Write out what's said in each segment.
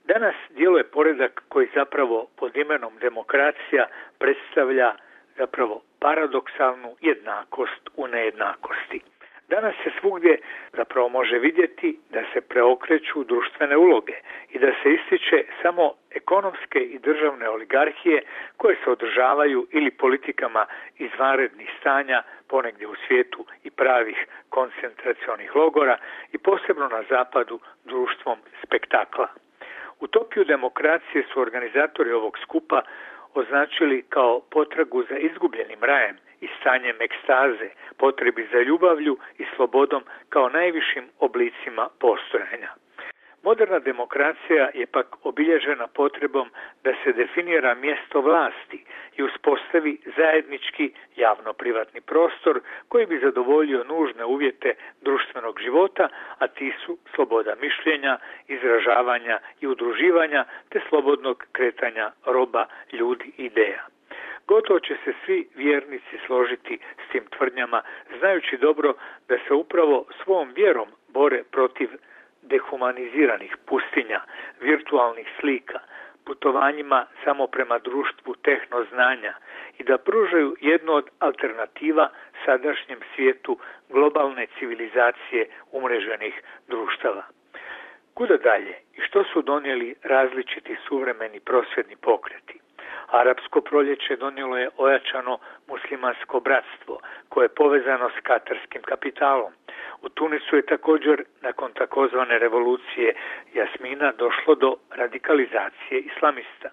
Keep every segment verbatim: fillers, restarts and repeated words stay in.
Danas djeluje poredak koji zapravo pod imenom demokracija predstavlja zapravo paradoksalnu jednakost u nejednakosti. Danas se svugdje zapravo može vidjeti da se preokreću društvene uloge i da se ističe samo ekonomske i državne oligarhije koje se održavaju ili politikama izvanrednih stanja, ponegdje u svijetu i pravih koncentracionih logora i posebno na zapadu društvom spektakla. Utopiju demokracije su organizatori ovog skupa označili kao potragu za izgubljenim rajem i stanjem ekstaze, potrebi za ljubavlju i slobodom kao najvišim oblicima postojanja. Moderna demokracija je pak obilježena potrebom da se definira mjesto vlasti i uspostavi zajednički javno-privatni prostor koji bi zadovoljio nužne uvjete društvenog života, a ti su sloboda mišljenja, izražavanja i udruživanja te slobodnog kretanja roba, ljudi i ideja. Gotovo će se svi vjernici složiti s tim tvrdnjama, znajući dobro da se upravo svom vjerom bore protiv dehumaniziranih pustinja, virtualnih slika, putovanjima samo prema društvu tehnoznanja i da pružaju jednu od alternativa sadašnjem svijetu globalne civilizacije umreženih društava. Kuda dalje i što su donijeli različiti suvremeni prosvjedni pokreti? Arapsko proljeće donijelo je ojačano muslimansko bratstvo koje je povezano s katarskim kapitalom. U Tunisu je također nakon takozvane revolucije Jasmina došlo do radikalizacije islamista.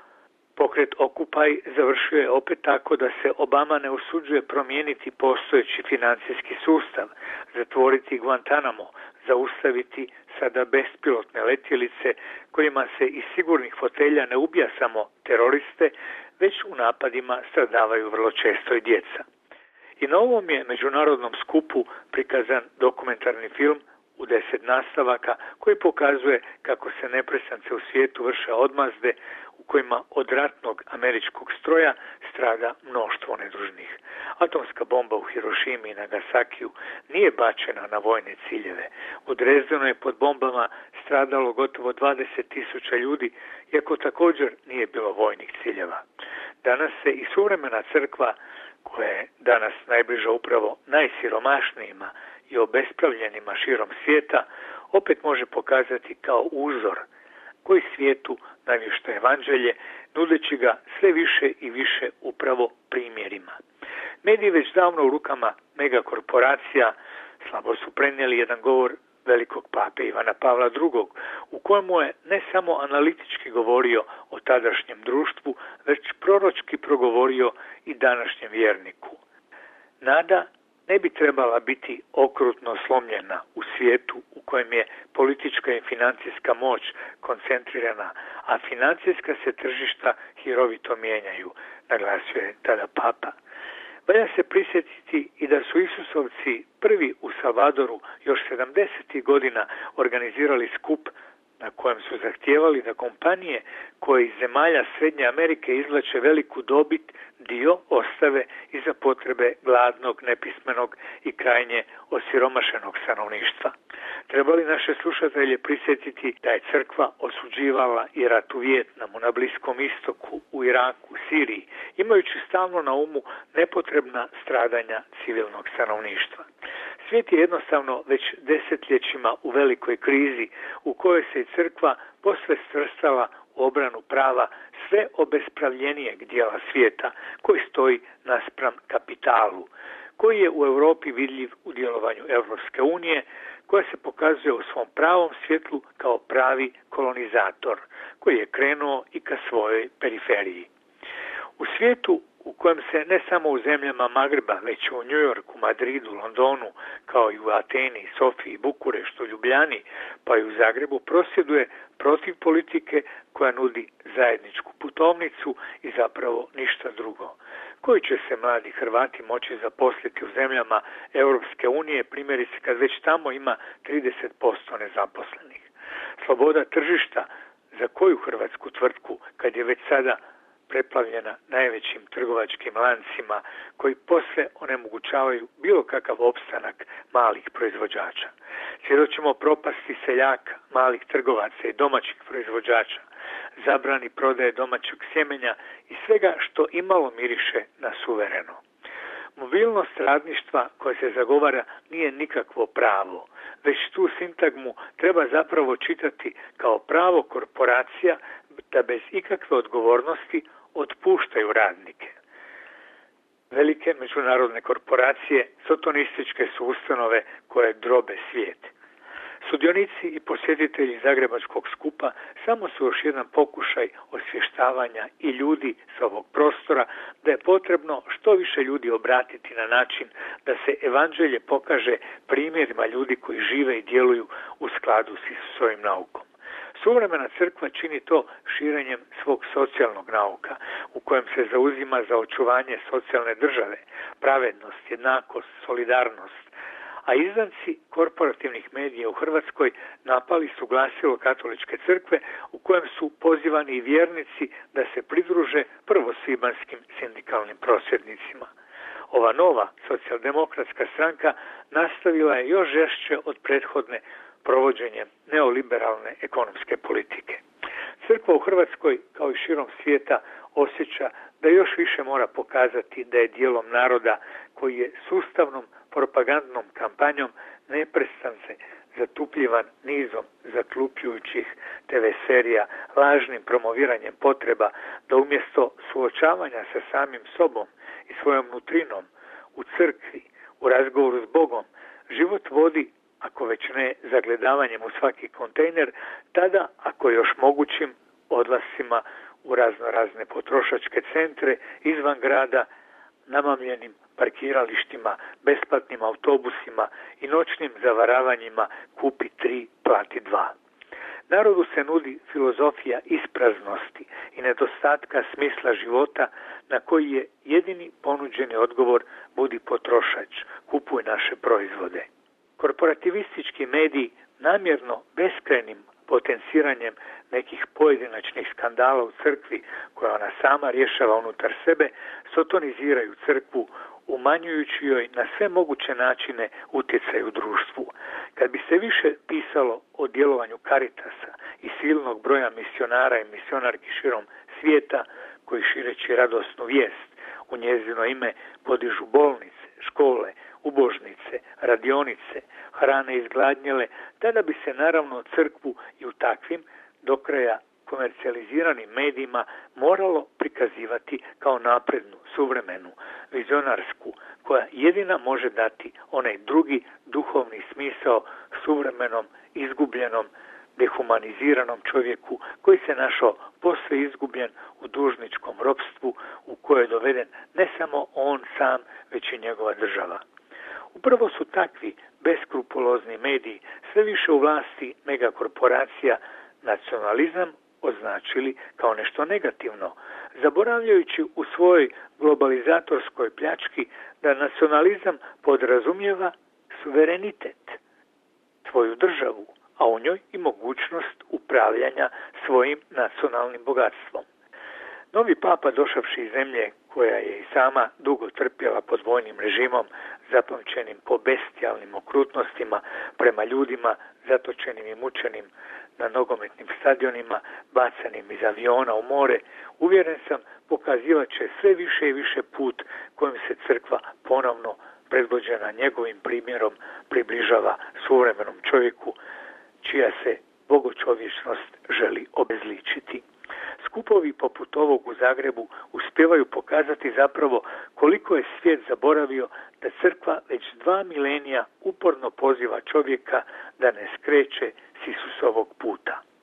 Pokret Occupy završio je opet tako da se Obama ne usuđuje promijeniti postojeći financijski sustav, zatvoriti Guantanamo, zaustaviti sada bespilotne letjelice kojima se iz sigurnih fotelja ne ubija samo teroriste, već u napadima stradavaju vrlo često i djeca. I na ovom je međunarodnom skupu prikazan dokumentarni film u deset nastavaka koji pokazuje kako se neprestance u svijetu vrše odmazde u kojima od ratnog američkog stroja strada mnoštvo nedužnih. Atomska bomba u Hirošimi i Nagasakiju nije bačena na vojne ciljeve. U Drezdenu je pod bombama stradalo gotovo dvadeset tisuća ljudi, iako također nije bilo vojnih ciljeva. Danas se i suvremena crkva, koja je danas najbliža upravo najsiromašnijima i obespravljenima širom svijeta, opet može pokazati kao uzor koji svijetu navješta evanđelje, nudeći ga sve više i više upravo primjerima. Mediji već davno u rukama megakorporacija slabo su prenijeli jedan govor velikog pape Ivana Pavla drugog, u kojemu je ne samo analitički govorio o tadašnjem društvu, već proročki progovorio i današnjem vjerniku. Nada ne bi trebala biti okrutno slomljena u svijetu u kojem je politička i financijska moć koncentrirana, a financijska se tržišta hirovito mijenjaju, naglasio je tada papa. Valja se prisjetiti i da su Isusovci prvi u Salvadoru još sedamdesetih godina organizirali skup na kojem su zahtijevali da kompanije koje iz zemalja Srednje Amerike izvlače veliku dobit dio ostave i za potrebe gladnog, nepismenog i krajnje osiromašenog stanovništva. Treba li naše slušatelje prisjetiti da je crkva osuđivala i rat u Vijetnamu, na Bliskom istoku, u Iraku, Siriji, imajući stalno na umu nepotrebna stradanja civilnog stanovništva. Svijet je jednostavno već desetljećima u velikoj krizi u kojoj se i crkva posve svrstala u obranu prava sve obespravljenijeg dijela svijeta koji stoji naspram kapitalu, koji je u Europi vidljiv u djelovanju Europske unije, koja se pokazuje u svom pravom svjetlu kao pravi kolonizator, koji je krenuo i ka svojoj periferiji. U svijetu u kojem se ne samo u zemljama Magreba, već u New Yorku, Madridu, Londonu, kao i u Ateni, Sofiji, Bukureštu, Ljubljani, pa i u Zagrebu prosvjeduje protiv politike koja nudi zajedničku putovnicu i zapravo ništa drugo. Koji će se mladi Hrvati moći zaposliti u zemljama Europske unije, primjerice kad već tamo ima trideset posto nezaposlenih? Sloboda tržišta za koju hrvatsku tvrtku, kad je već sada preplavljena najvećim trgovačkim lancima koji posve onemogućavaju bilo kakav opstanak malih proizvođača. Svjedočimo propasti seljaka, malih trgovaca i domaćih proizvođača, zabrani prodaje domaćeg sjemenja i svega što imalo miriše na suvereno. Mobilnost radništva koja se zagovara nije nikakvo pravo, već tu sintagmu treba zapravo čitati kao pravo korporacija da bez ikakve odgovornosti otpuštaju radnike. Velike međunarodne korporacije sotonističke su ustanove koje drobe svijet. Sudionici i posjetitelji Zagrebačkog skupa samo su još jedan pokušaj osvještavanja i ljudi sa ovog prostora da je potrebno što više ljudi obratiti na način da se evanđelje pokaže primjerima ljudi koji žive i djeluju u skladu s Isusovim naukom. Suvremena crkva čini to širenjem svog socijalnog nauka, u kojem se zauzima za očuvanje socijalne države, pravednost, jednakost, solidarnost, a izdanci korporativnih medija u Hrvatskoj napali su glasilo Katoličke crkve u kojem su pozivani i vjernici da se pridruže prvosvibanjskim sindikalnim prosvjednicima. Ova nova socijaldemokratska stranka nastavila je još žešće od prethodne provođenjem neoliberalne ekonomske politike. Crkva u Hrvatskoj, kao i širom svijeta, osjeća da još više mora pokazati da je dijelom naroda koji je sustavnom propagandnom kampanjom neprestance zatupljivan nizom zatlupljujućih te ve serija, lažnim promoviranjem potreba da umjesto suočavanja sa samim sobom i svojom nutrinom u crkvi, u razgovoru s Bogom, život vodi, ako već ne zagledavanjem u svaki kontejner, tada, ako još mogućim, odlascima u razno razne potrošačke centre izvan grada, namamljenim parkiralištima, besplatnim autobusima i noćnim zavaravanjima kupi tri, plati dva. Narodu se nudi filozofija ispraznosti i nedostatka smisla života na koji je jedini ponuđeni odgovor budi potrošač, kupuj naše proizvode. Korporativistički mediji namjerno beskrajnim potenciranjem nekih pojedinačnih skandala u crkvi koja ona sama rješava unutar sebe, sotoniziraju crkvu, umanjujući joj na sve moguće načine utjecaj u društvu. Kad bi se više pisalo o djelovanju Caritasa i silnog broja misionara i misionarki širom svijeta koji šireći radosnu vijest u njezino ime podižu bolnice, škole, ubožnice, radionice, hrane izgladnjele, tada bi se naravno crkvu i u takvim do kraja komercijaliziranim medijima moralo prikazivati kao naprednu, suvremenu, vizionarsku, koja jedina može dati onaj drugi duhovni smisao suvremenom, izgubljenom, dehumaniziranom čovjeku koji se našao posve izgubljen u dužničkom ropstvu u koje je doveden ne samo on sam, već i njegova država. Upravo su takvi beskrupulozni mediji sve više u vlasti megakorporacija nacionalizam označili kao nešto negativno, zaboravljajući u svojoj globalizatorskoj pljački da nacionalizam podrazumijeva suverenitet, svoju državu, a u njoj i mogućnost upravljanja svojim nacionalnim bogatstvom. Novi papa, došavši iz zemlje koja je i sama dugo trpjela pod vojnim režimom, zapamćenim po bestijalnim okrutnostima prema ljudima zatočenim i mučenim na nogometnim stadionima, bacanim iz aviona u more, uvjeren sam pokazivat će sve više i više put kojim se crkva ponovno predvođena njegovim primjerom približava suvremenom čovjeku čija se bogočovječnost želi obezličiti. Skupovi poput ovog u Zagrebu uspijevaju pokazati zapravo koliko je svijet zaboravio da crkva već dva milenija uporno poziva čovjeka da ne skreće s Isusovog puta.